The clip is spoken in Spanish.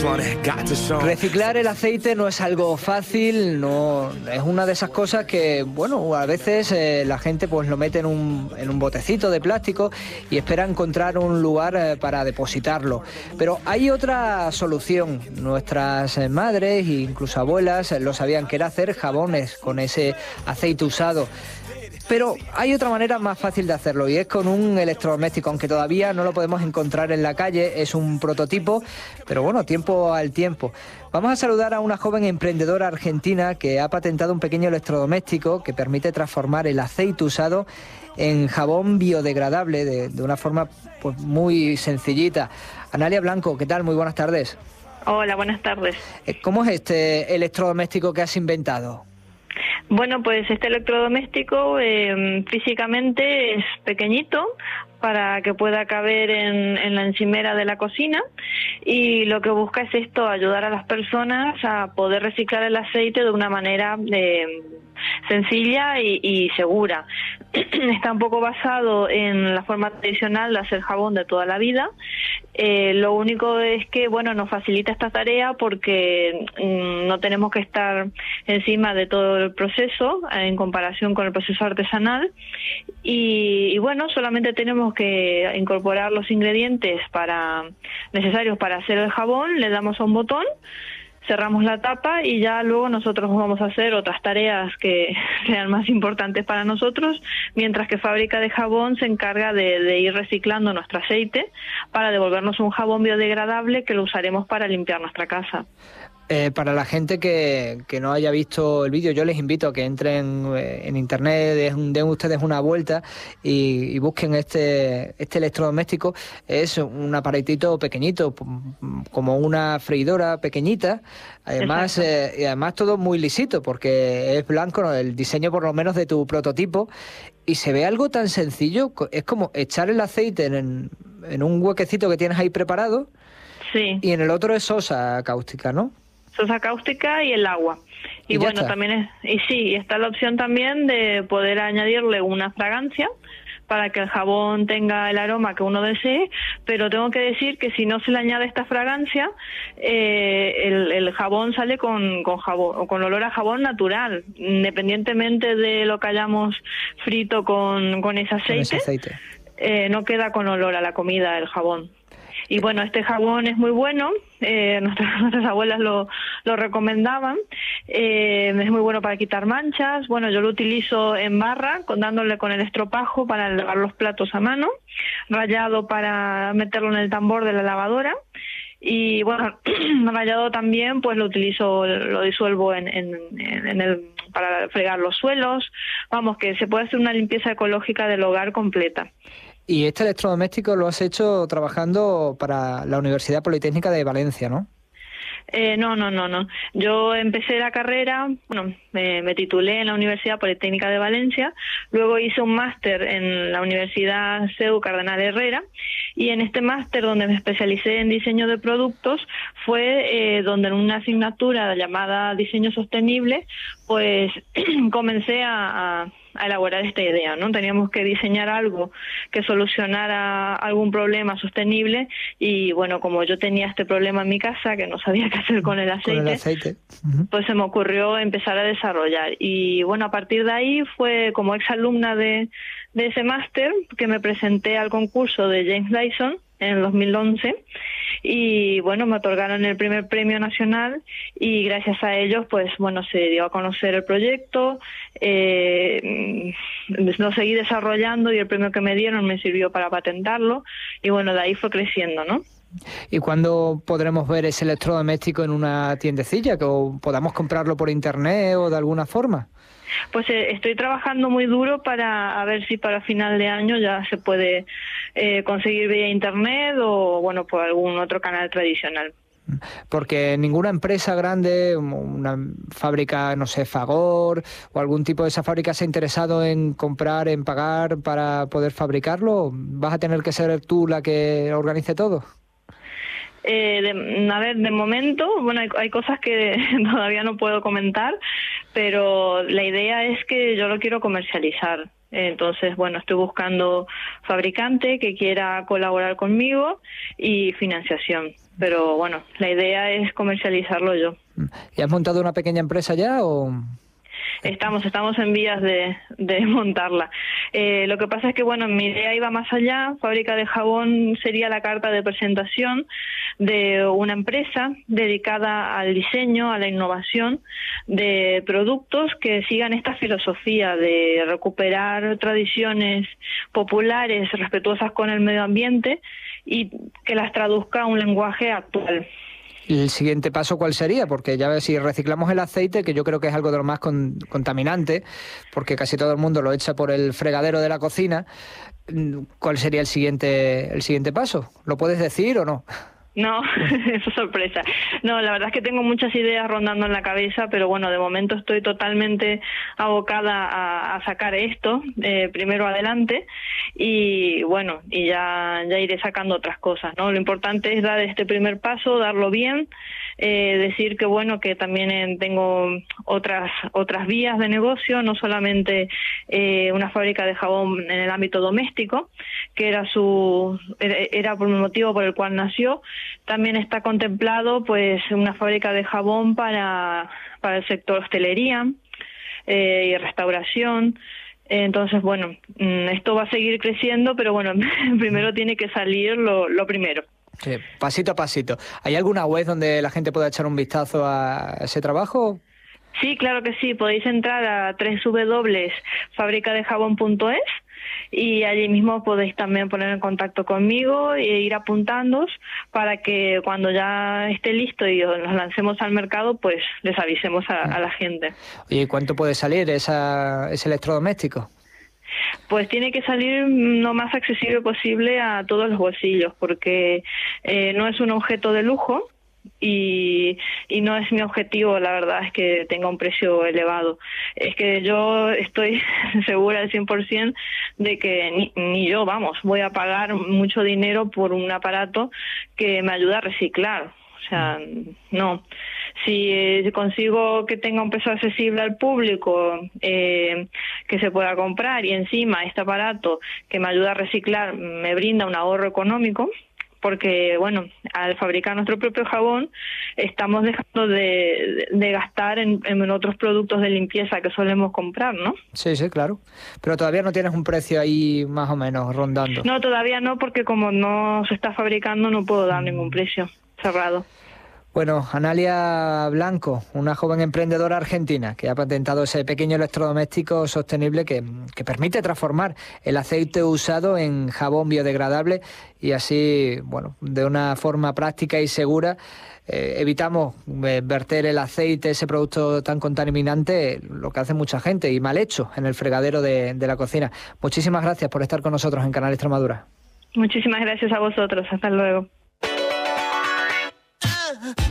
Reciclar el aceite no es algo fácil, no es una de esas cosas que, bueno, a veces la gente pues lo mete en un botecito de plástico y espera encontrar un lugar para depositarlo. Pero hay otra solución. Nuestras madres e incluso abuelas lo sabían, que era hacer jabones con ese aceite usado. Pero hay otra manera más fácil de hacerlo y es con un electrodoméstico, aunque todavía no lo podemos encontrar en la calle, es un prototipo, pero bueno, tiempo al tiempo. Vamos a saludar a una joven emprendedora argentina que ha patentado un pequeño electrodoméstico que permite transformar el aceite usado en jabón biodegradable de una forma pues muy sencillita. Analia Blanco, ¿qué tal? Muy buenas tardes. Hola, buenas tardes. ¿Cómo es este electrodoméstico que has inventado? Bueno, pues este electrodoméstico físicamente es pequeñito para que pueda caber en la encimera de la cocina, y lo que busca es esto, ayudar a las personas a poder reciclar el aceite de una manera sencilla y segura. Está un poco basado en la forma tradicional de hacer jabón de toda la vida. Lo único es que, bueno, nos facilita esta tarea porque no tenemos que estar encima de todo el proceso en comparación con el proceso artesanal, y bueno, solamente tenemos que incorporar los ingredientes necesarios para hacer el jabón, le damos a un botón, cerramos la tapa y ya luego nosotros vamos a hacer otras tareas que sean más importantes para nosotros, mientras que Fábrica de Jabón se encarga de ir reciclando nuestro aceite para devolvernos un jabón biodegradable que lo usaremos para limpiar nuestra casa. Para la gente que no haya visto el vídeo, yo les invito a que entren en internet, den ustedes una vuelta y busquen este electrodoméstico. Es un aparatito pequeñito, como una freidora pequeñita, además y además todo muy lisito porque es blanco, ¿no? El diseño por lo menos de tu prototipo, y se ve algo tan sencillo, es como echar el aceite en un huequecito que tienes ahí preparado. Sí. Y en el otro es sosa cáustica, ¿no? Sosa cáustica y el agua. Y bueno, está. También está la opción también de poder añadirle una fragancia para que el jabón tenga el aroma que uno desee, pero tengo que decir que si no se le añade esta fragancia, el jabón sale con jabón, con olor a jabón natural, independientemente de lo que hayamos frito con ese aceite. No queda con olor a la comida el jabón. Y bueno, este jabón es muy bueno, nuestras abuelas lo recomendaban, es muy bueno para quitar manchas. Bueno, yo lo utilizo en barra, dándole con el estropajo para lavar los platos a mano, rallado para meterlo en el tambor de la lavadora, y bueno, rallado también pues lo utilizo, lo disuelvo para fregar los suelos. Vamos, que se puede hacer una limpieza ecológica del hogar completa. Y este electrodoméstico lo has hecho trabajando para la Universidad Politécnica de Valencia, ¿no? No. Yo empecé la carrera, me titulé en la Universidad Politécnica de Valencia, luego hice un máster en la Universidad CEU Cardenal Herrera, y en este máster, donde me especialicé en diseño de productos, fue donde en una asignatura llamada Diseño Sostenible, pues comencé a elaborar esta idea, ¿no? Teníamos que diseñar algo que solucionara algún problema sostenible, y bueno, como yo tenía este problema en mi casa, que no sabía qué hacer con el aceite, pues se me ocurrió empezar a desarrollar. Y bueno, a partir de ahí fue como exalumna de ese máster que me presenté al concurso de James Dyson en el 2011, y bueno, me otorgaron el primer premio nacional, y gracias a ellos pues bueno, se dio a conocer el proyecto, lo seguí desarrollando, y el premio que me dieron me sirvió para patentarlo, y bueno, de ahí fue creciendo, ¿no? ¿Y cuándo podremos ver ese electrodoméstico en una tiendecilla, que podamos comprarlo por internet o de alguna forma? Pues estoy trabajando muy duro para a ver si para final de año ya se puede conseguir vía internet o bueno, por algún otro canal tradicional. Porque ninguna empresa grande, una fábrica, no sé, Fagor o algún tipo de esa fábrica se ha interesado en comprar, en pagar para poder fabricarlo. ¿Vas a tener que ser tú la que organice todo? A ver, de momento, bueno, hay cosas que todavía no puedo comentar, pero la idea es que yo lo quiero comercializar. Entonces, bueno, estoy buscando fabricante que quiera colaborar conmigo y financiación. pero bueno, la idea es comercializarlo yo. ¿Y has montado una pequeña empresa ya o...? Estamos en vías de montarla. Lo que pasa es que, bueno, mi idea iba más allá. Fábrica de Jabón sería la carta de presentación de una empresa dedicada al diseño, a la innovación de productos que sigan esta filosofía de recuperar tradiciones populares respetuosas con el medio ambiente y que las traduzca a un lenguaje actual. ¿El siguiente paso cuál sería? Porque ya ves, si reciclamos el aceite, que yo creo que es algo de lo más contaminante, porque casi todo el mundo lo echa por el fregadero de la cocina, ¿cuál sería el siguiente paso? ¿Lo puedes decir o no? No, eso es sorpresa. No, la verdad es que tengo muchas ideas rondando en la cabeza, pero bueno, de momento estoy totalmente abocada a sacar esto primero adelante y bueno, y ya iré sacando otras cosas, ¿no? Lo importante es dar este primer paso, darlo bien, decir que bueno, que también tengo otras vías de negocio, no solamente una fábrica de jabón en el ámbito doméstico, que era por el motivo por el cual nació. También está contemplado pues una fábrica de jabón para el sector hostelería y restauración. Entonces, bueno, esto va a seguir creciendo, pero bueno, primero tiene que salir lo primero. Sí, pasito a pasito. ¿Hay alguna web donde la gente pueda echar un vistazo a ese trabajo? Sí, claro que sí. Podéis entrar a www.fabricadejabon.es y allí mismo podéis también poner en contacto conmigo e ir apuntándoos para que cuando ya esté listo y nos lancemos al mercado, pues les avisemos a la gente. ¿Y cuánto puede salir ese electrodoméstico? Pues tiene que salir lo más accesible posible a todos los bolsillos, porque no es un objeto de lujo y no es mi objetivo, la verdad, es que tenga un precio elevado. Es que yo estoy segura al 100% de que ni yo, voy a pagar mucho dinero por un aparato que me ayuda a reciclar. O sea, no. Si consigo que tenga un precio accesible al público, que se pueda comprar y encima este aparato que me ayuda a reciclar me brinda un ahorro económico, porque, bueno, al fabricar nuestro propio jabón estamos dejando de gastar en otros productos de limpieza que solemos comprar, ¿no? Sí, claro. Pero todavía no tienes un precio ahí más o menos rondando. No, todavía no, porque como no se está fabricando no puedo dar ningún precio cerrado. Bueno, Analia Blanco, una joven emprendedora argentina que ha patentado ese pequeño electrodoméstico sostenible que permite transformar el aceite usado en jabón biodegradable y así, bueno, de una forma práctica y segura evitamos verter el aceite, ese producto tan contaminante, lo que hace mucha gente y mal hecho en el fregadero de la cocina. Muchísimas gracias por estar con nosotros en Canal Extremadura. Muchísimas gracias a vosotros. Hasta luego.